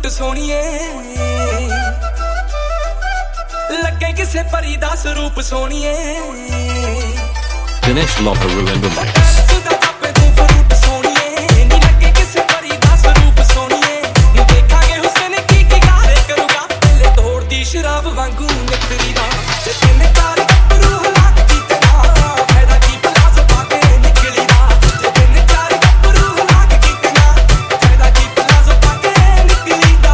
सोनिए लगे किसे परी दा स्वरूप सोनिए Dinesh Loharu in the mix. शराब वांगू निकली ना ते तेने तारी गपरू हला कीते ना फायदा की प्लाज़ो पाके निकली ना ते तेने तारी गपरू हला कीते ना फायदा की प्लाज़ो पाके निकली ना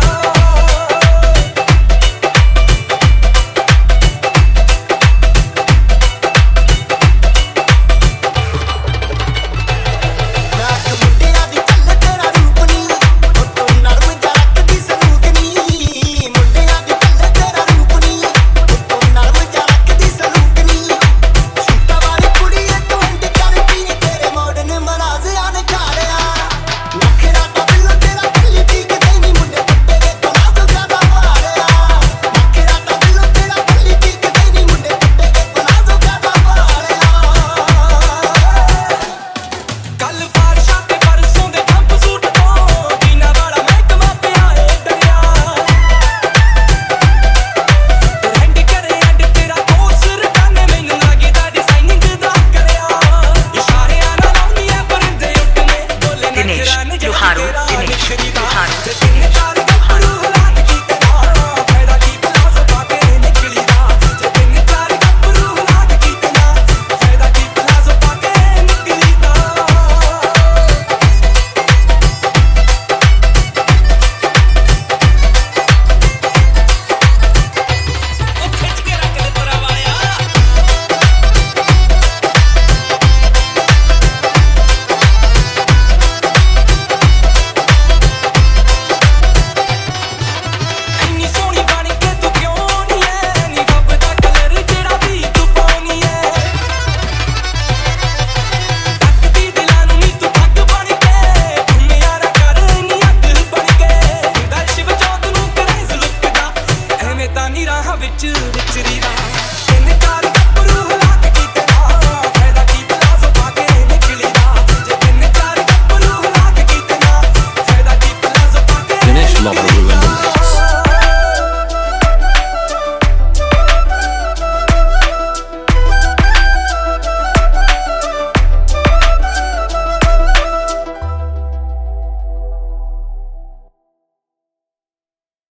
ਨੀ ਰਾਹਾਂ ਵਿੱਚ ਵਿਚਰੀ ਰਾਹ